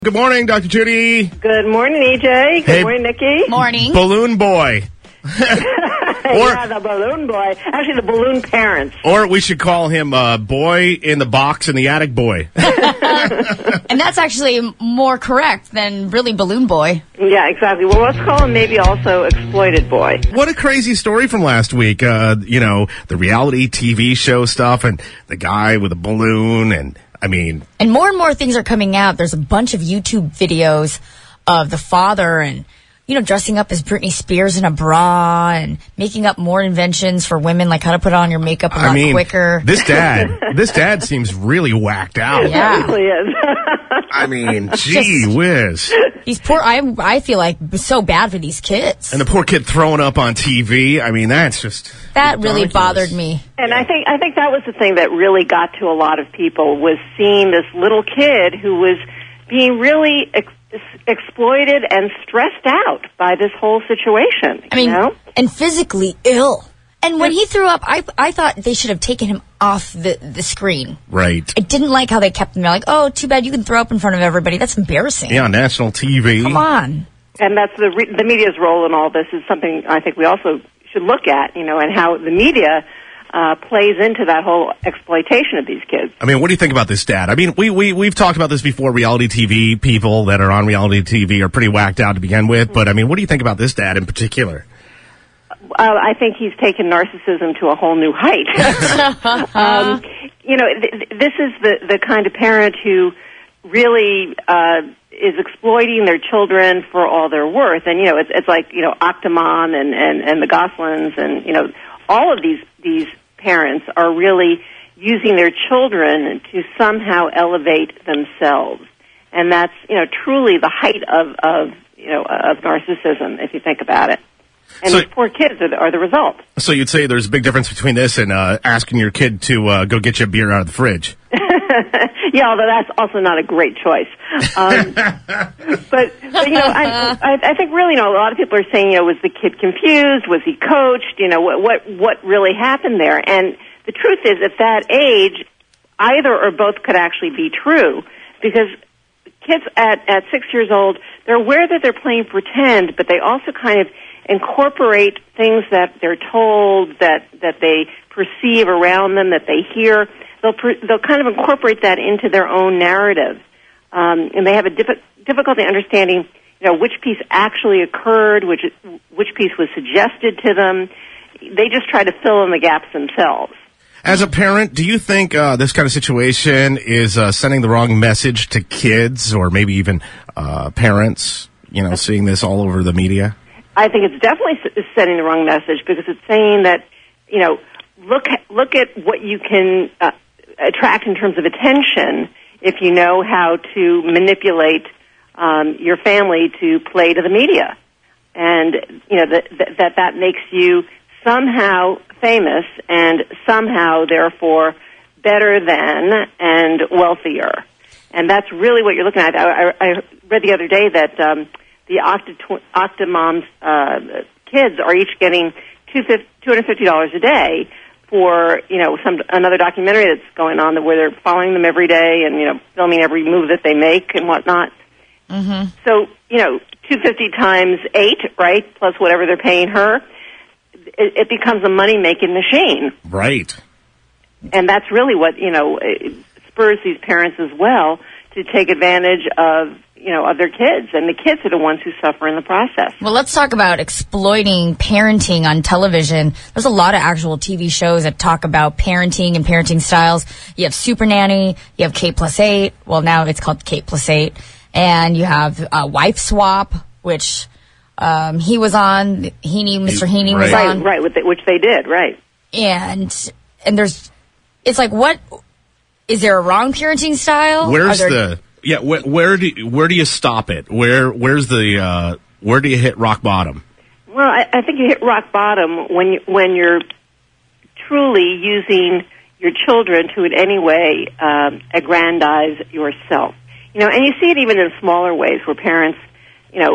Good morning, Dr. Judy. Good morning, EJ. Good morning, Nikki. Morning. Balloon boy. Yeah, the balloon boy. Actually, the balloon parents. Or we should call him boy in the box in the attic boy. And that's actually more correct than really balloon boy. Yeah, exactly. Well, let's call him maybe also exploited boy. What a crazy story from last week. The reality TV show stuff and the guy with a balloon and more things are coming out. There's a bunch of YouTube videos of the father and, dressing up as Britney Spears in a bra and making up more inventions for women, like how to put on your makeup a lot quicker. This dad seems really whacked out. Yeah. He really is. Gee whiz. These poor, I feel like so bad for these kids. And the poor kid throwing up on TV. That's just... That really bothered me. And I think that was the thing that really got to a lot of people, was seeing this little kid who was being really exploited and stressed out by this whole situation. And physically ill. And when he threw up, I thought they should have taken him off the screen. Right. I didn't like how they kept him there. Like, oh, too bad you can throw up in front of everybody. That's embarrassing. Yeah, on national TV. Come on. And that's the media's role in all this is something I think we also should look at, and how the media plays into that whole exploitation of these kids. What do you think about this dad? We've talked about this before. Reality TV people that are on reality TV are pretty whacked out to begin with. But, what do you think about this dad in particular? I think he's taken narcissism to a whole new height. This is the kind of parent who really is exploiting their children for all they're worth. And, it's like, Octomom and the Goslings and, all of these parents are really using their children to somehow elevate themselves. And that's, truly the height of narcissism, if you think about it. And these poor kids are the result. So you'd say there's a big difference between this and asking your kid to go get you a beer out of the fridge. Yeah, although that's also not a great choice. But I think really, a lot of people are saying, was the kid confused? Was he coached? What really happened there? And the truth is, at that age, either or both could actually be true, because kids at 6 years old, they're aware that they're playing pretend, but they also kind of incorporate things that they're told, that they perceive around them, that they hear. They'll kind of incorporate that into their own narrative, and they have a difficulty understanding, which piece actually occurred, which piece was suggested to them. They just try to fill in the gaps themselves. As a parent, do you think this kind of situation is sending the wrong message to kids, or maybe even parents? Seeing this all over the media. I think it's definitely sending the wrong message, because it's saying that, look at what you can attract in terms of attention if you know how to manipulate your family to play to the media. And, that makes you somehow famous and somehow, therefore, better than and wealthier. And that's really what you're looking at. I read the other day that the Octomom's kids are each getting $250 a day for another documentary that's going on where they're following them every day and filming every move that they make and whatnot. Mm-hmm. So $250 times 8, right, plus whatever they're paying her, it becomes a money making machine. Right. And that's really what spurs these parents as well to take advantage of their kids, and the kids are the ones who suffer in the process. Well, let's talk about exploiting parenting on television. There's a lot of actual TV shows that talk about parenting and parenting styles. You have Super Nanny, you have K+8. Well, now it's called K+8. And you have Wife Swap, which he was on. Mr. Heaney was on. Right, which they did, right. And it's like, what, is there a wrong parenting style? Where do you stop it? Where do you hit rock bottom? Well, I think you hit rock bottom when you're truly using your children to in any way aggrandize yourself. And you see it even in smaller ways where parents,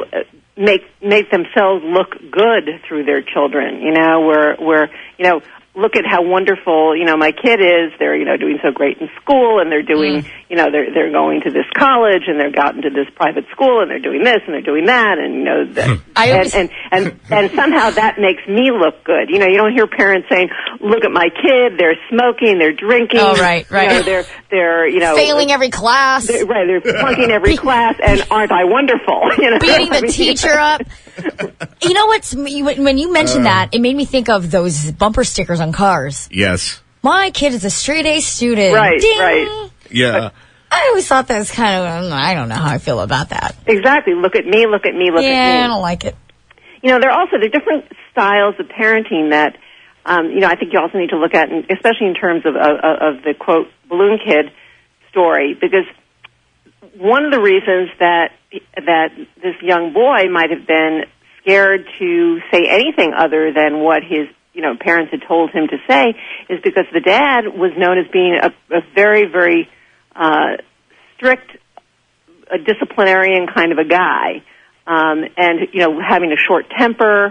make themselves look good through their children. Where look at how wonderful, my kid is. They're, doing so great in school, and they're doing, they're going to this college, and they've gotten to this private school, and they're doing this, and they're doing that, and, and somehow that makes me look good. You don't hear parents saying, look at my kid, they're smoking, they're drinking. Oh, right. They're failing every class. They're flunking every class, and aren't I wonderful? Beating the teacher up. You know what's, when you mentioned that, it made me think of those bumper stickers on cars. Yes. My kid is a straight-A student. Right, Ding. right. Yeah. I always thought that was kind of, I don't know how I feel about that. Exactly. Look at me, look at me, look at me. Yeah, I don't like it. There are different styles of parenting that, I think you also need to look at, especially in terms of the, quote, balloon kid story, because one of the reasons that this young boy might have been scared to say anything other than what his parents had told him to say is because the dad was known as being a very, very strict disciplinarian kind of a guy, and having a short temper,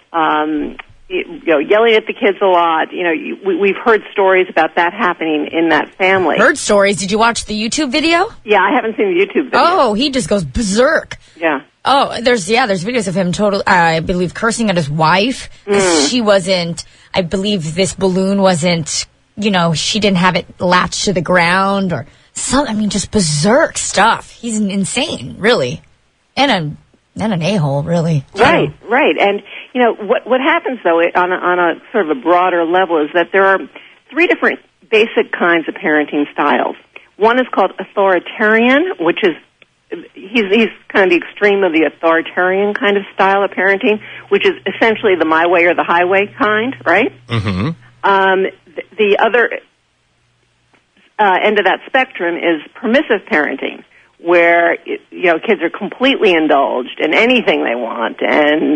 yelling at the kids a lot. We've heard stories about that happening in that family. Heard stories. Did you watch the YouTube video? Yeah, I haven't seen the YouTube video. Oh, he just goes berserk. Yeah. Oh, there's videos of him I believe, cursing at his wife because she wasn't, I believe this balloon wasn't, she didn't have it latched to the ground or something. Just berserk stuff. He's insane, really. And an a-hole, really. Right. And, what happens, though, on a sort of a broader level is that there are 3 different basic kinds of parenting styles. One is called authoritarian, which is he's kind of the extreme of the authoritarian kind of style of parenting, which is essentially the my way or the highway kind, right? Mm-hmm. The other end of that spectrum is permissive parenting, where kids are completely indulged in anything they want, and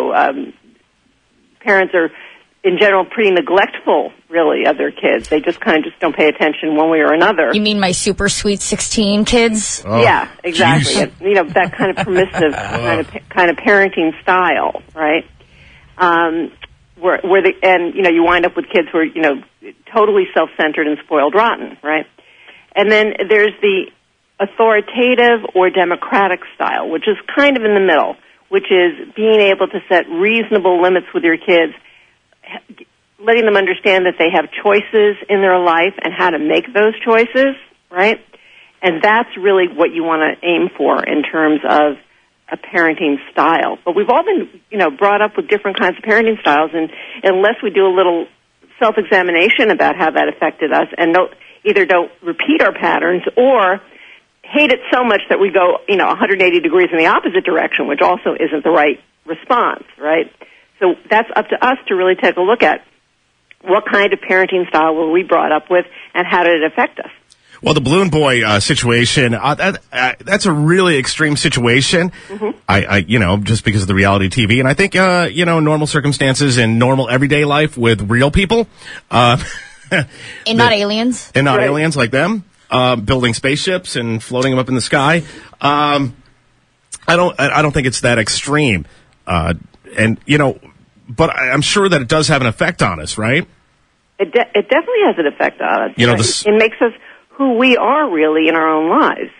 parents are in general pretty neglectful, really, of their kids. They just don't pay attention one way or another. You mean my super sweet 16 kids? Oh, yeah, exactly. That kind of permissive kind of parenting style, right? You wind up with kids who are totally self-centered and spoiled rotten, right? And then there's the authoritative or democratic style, which is kind of in the middle, which is being able to set reasonable limits with your kids, letting them understand that they have choices in their life and how to make those choices, right? And that's really what you want to aim for in terms of a parenting style. But we've all been, brought up with different kinds of parenting styles, and unless we do a little self-examination about how that affected us and either don't repeat our patterns or hate it so much that we go, 180 degrees in the opposite direction, which also isn't the right response, right? So that's up to us to really take a look at what kind of parenting style were we brought up with and how did it affect us. Well, the balloon boy situation, that's a really extreme situation. Mm-hmm. Just because of the reality TV. And I think, normal circumstances in normal everyday life with real people. And not aliens. And not aliens like them. Building spaceships and floating them up in the sky. I don't think it's that extreme. But I'm sure that it does have an effect on us, right? It definitely has an effect on us. It makes us who we are really in our own lives.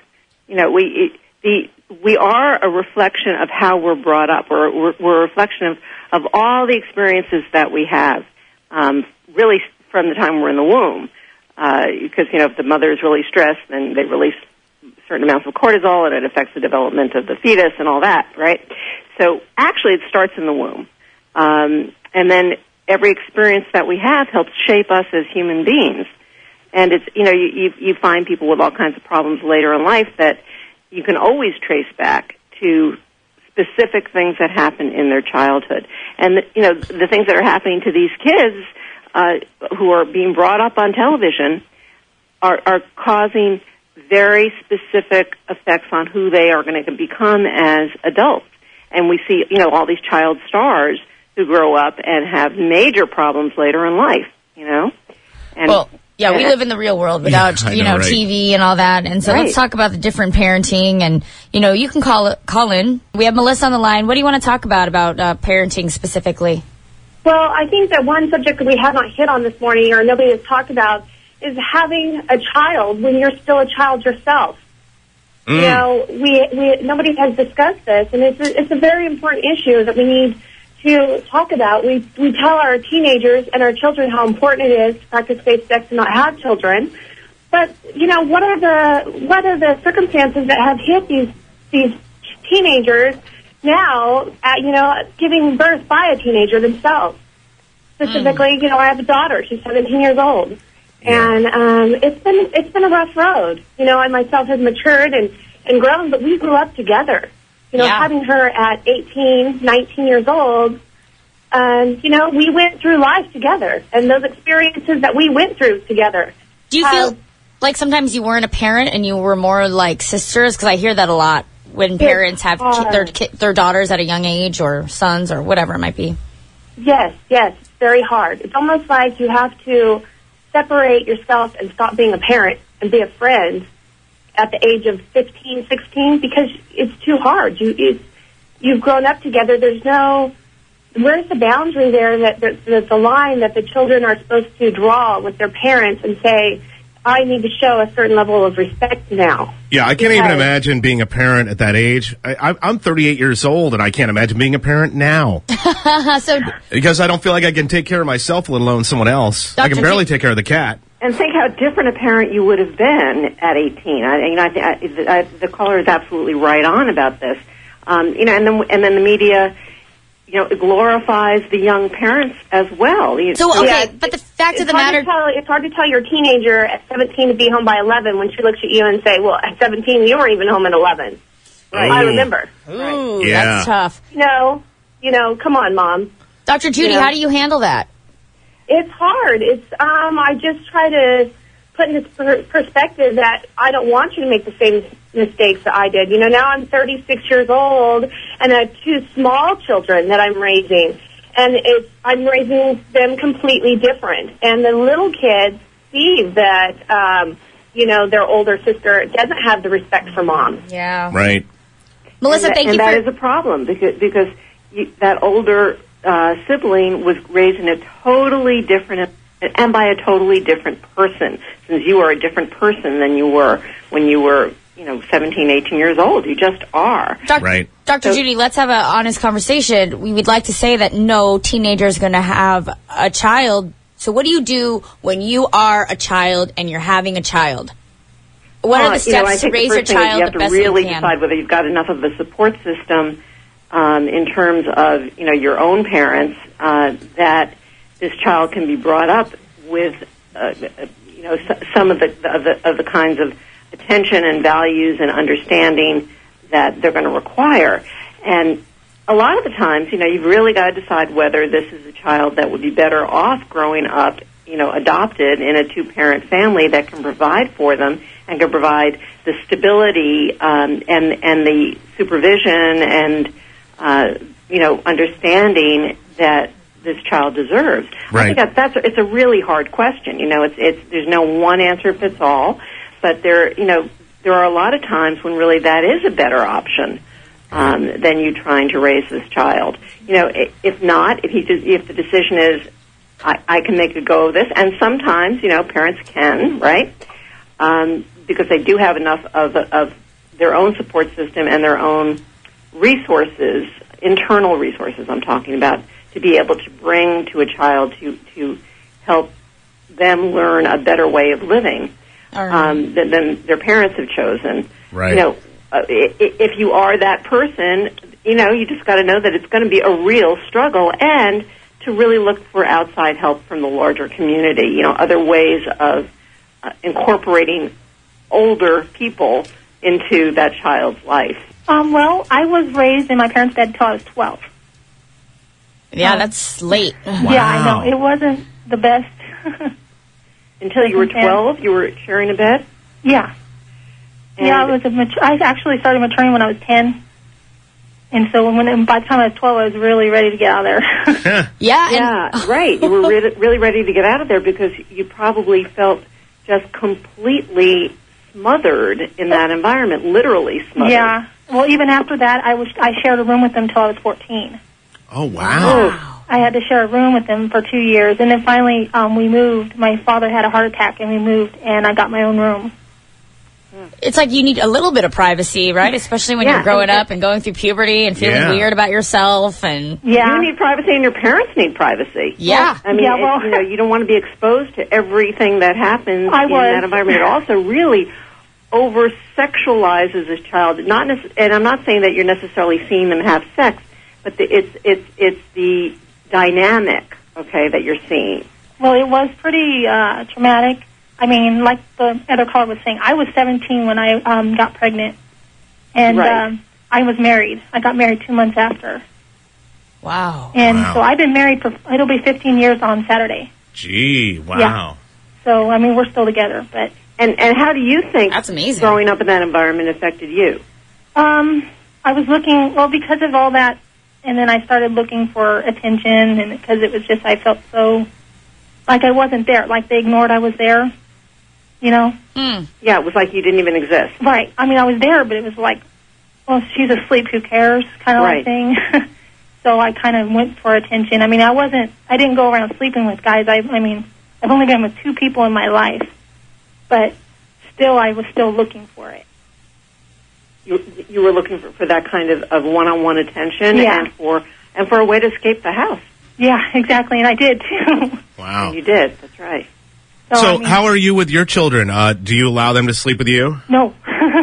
We are a reflection of how we're brought up. We're a reflection of all the experiences that we have, really from the time we're in the womb. Because, if the mother is really stressed, then they release certain amounts of cortisol, and it affects the development of the fetus and all that, right? So actually it starts in the womb. And then every experience that we have helps shape us as human beings. And it's, you find people with all kinds of problems later in life that you can always trace back to specific things that happen in their childhood. And, the things that are happening to these kids who are being brought up on television are causing very specific effects on who they are going to become as adults. And we see, all these child stars who grow up and have major problems later in life, And, we live in the real world without, right? TV and all that. And so let's talk about the different parenting. And, you can call in. We have Melissa on the line. What do you want to talk about parenting specifically? Well, I think that one subject that we have not hit on this morning, or nobody has talked about, is having a child when you're still a child yourself. You know, nobody has discussed this, and it's a very important issue that we need to talk about. We tell our teenagers and our children how important it is to practice safe sex and not have children. But, you know, what are the circumstances that have hit these teenagers now, giving birth by a teenager themselves? Specifically, you know, I have a daughter. She's 17 years old. And it's been a rough road. You know, I myself have matured and grown, but we grew up together. You know, having her at 18, 19 years old, you know, we went through life together, and those experiences that we went through together. Do you feel like sometimes you weren't a parent and you were more like sisters? Because I hear that a lot when parents have their daughters at a young age, or sons, or whatever it might be. Yes, it's very hard. It's almost like you have to separate yourself and stop being a parent and be a friend at the age of 15, 16, because it's too hard. You've grown up together. Where's the boundary there, that the line that the children are supposed to draw with their parents and say, I need to show a certain level of respect now. Yeah, I can't even imagine being a parent at that age. I'm 38 years old, and I can't imagine being a parent now. Because I don't feel like I can take care of myself, let alone someone else. I can barely take care of the cat. And think how different a parent you would have been at 18. The caller is absolutely right on about this. You know, and then the media, you know, it glorifies the young parents as well. But the fact of the matter... It's hard to tell your teenager at 17 to be home by 11 when she looks at you and say, well, at 17, you weren't even home at 11. Right. I remember. Ooh, that's tough. No, come on, Mom. Dr. Judy, how do you handle that? It's hard. I just try to put in this perspective that I don't want you to make the same mistakes that I did. You know, now I'm 36 years old, and I have two small children that I'm raising, and I'm raising them completely different. And the little kids see that, their older sister doesn't have the respect for Mom. Yeah. Right. Melissa, thank you. And that is a problem because that older sibling was raised in a totally different and by a totally different person, since you are a different person than you were when you were, 17, 18 years old. You just are. Right. Dr. Judy, let's have an honest conversation. We would like to say that no teenager is going to have a child. So what do you do when you are a child and you're having a child? What are the steps to raise your child the best way you can? You have to really decide whether you've got enough of a support system in terms of, your own parents, that this child can be brought up with, some of the kinds of attention and values and understanding that they're going to require. And a lot of the times, you've really got to decide whether this is a child that would be better off growing up, adopted in a two-parent family that can provide for them and can provide the stability and the supervision and understanding that this child deserves. Right. I think it's a really hard question. There's no one answer fits all, but there are a lot of times when really that is a better option than you trying to raise this child. If not, if the decision is I can make a go of this, and sometimes parents can, right? Because they do have enough of their own support system and their own resources, internal resources I'm talking about, to be able to bring to a child to help them learn a better way of living than their parents have chosen. Right. If you are that person, you just got to know that it's going to be a real struggle, and to really look for outside help from the larger community, other ways of incorporating older people into that child's life. Well, I was raised in my parents' bed until I was 12. Yeah, that's late. Wow. Yeah, I know. It wasn't the best. Until you were 12, you were sharing a bed? Yeah. And I actually started maturing when I was 10. And so by the time I was 12, I was really ready to get out of there. Yeah, right. You were really ready to get out of there because you probably felt just completely smothered in that environment, literally smothered. Yeah. Well, even after that, I shared a room with them until I was 14. Oh, wow. I had to share a room with him for 2 years. And then finally we moved. My father had a heart attack, and we moved, and I got my own room. It's like you need a little bit of privacy, right? Especially when you're growing up and going through puberty and feeling weird about yourself. And you need privacy, and your parents need privacy. Yeah. I mean, you don't want to be exposed to everything that happens in that environment. It also really over-sexualizes a child. And I'm not saying that you're necessarily seeing them have sex, but it's the dynamic, okay, that you're seeing. Well, it was pretty traumatic. I mean, like the other caller was saying, I was 17 when I got pregnant, and I was married. I got married 2 months after. Wow. And so I've been married it'll be 15 years on Saturday. Gee, wow. Yeah. So, I mean, we're still together. But And how do you think that's amazing. Growing up in that environment affected you? I was looking, because of all that, and then I started looking for attention, and because it was just, I felt so like I wasn't there, like they ignored I was there. You know? Yeah, it was like you didn't even exist. Right. I mean, I was there, but it was like, well, she's asleep, who cares, kind of like thing. So I kind of went for attention. I mean, I didn't go around sleeping with guys. I mean, I've only been with 2 people in my life, but still, I was still looking for it. You were looking for that kind of one-on-one attention and for a way to escape the house. Yeah, exactly, and I did, too. Wow. And you did, that's right. So how are you with your children? Do you allow them to sleep with you? No.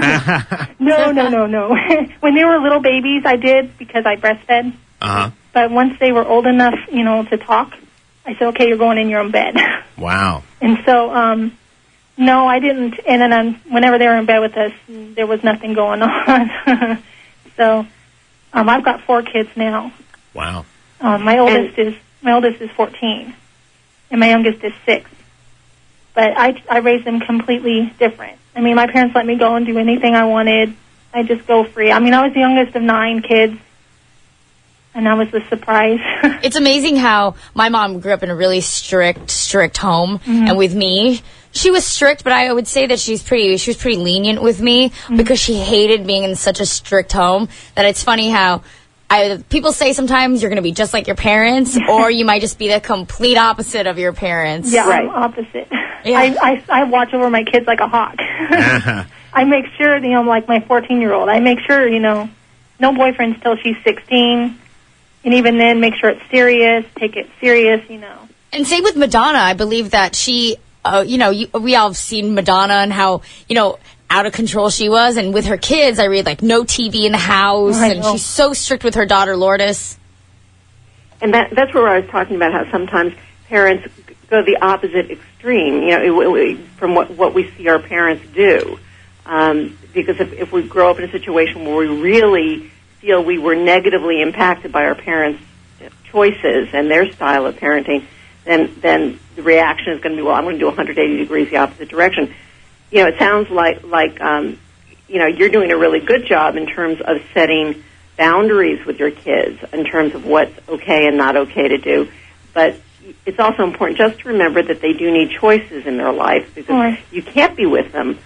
No. When they were little babies, I did because I breastfed. Uh-huh. But once they were old enough, to talk, I said, okay, you're going in your own bed. Wow. And so, no, I didn't. And then whenever they were in bed with us, there was nothing going on. So I've got 4 kids now. Wow. My oldest is 14, and my youngest is 6. But I raised them completely different. I mean, my parents let me go and do anything I wanted. I just go free. I mean, I was the youngest of 9 kids, and I was the surprise. It's amazing how my mom grew up in a really strict home, and with me, she was strict, but I would say that she was pretty lenient with me because she hated being in such a strict home. That it's funny how people say sometimes you're going to be just like your parents, or you might just be the complete opposite of your parents. Yeah, I'm opposite. Yeah. I watch over my kids like a hawk. I make sure, like my 14-year-old, I make sure, no boyfriends till she's 16. And even then, make sure it's serious, take it serious, And same with Madonna. I believe that she, we all have seen Madonna and how, out of control she was. And with her kids, I read, no TV in the house. And she's so strict with her daughter, Lourdes. And that's where I was talking about how sometimes parents go the opposite extreme, from what we see our parents do. Because if we grow up in a situation where we really feel we were negatively impacted by our parents' choices and their style of parenting, then the reaction is going to be, well, I'm going to do 180 degrees the opposite direction. It sounds like you're doing a really good job in terms of setting boundaries with your kids in terms of what's okay and not okay to do. But it's also important just to remember that they do need choices in their life because you can't be with them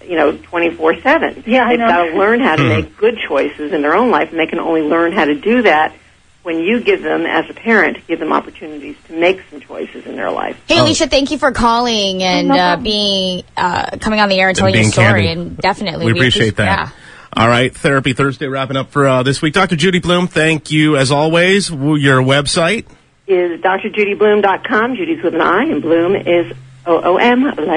24/7. Yeah, They've got to learn how to make good choices in their own life, and they can only learn how to do that when you give them, as a parent, give them opportunities to make some choices in their life. Hey, Alicia, thank you for calling and coming on the air and telling your story. Candid. And definitely, we appreciate that. Yeah. All right, Therapy Thursday wrapping up for this week. Dr. Judy Blume, thank you as always. Your website is drjudyblume.com. Judy's with an I, and Bloom is OOM.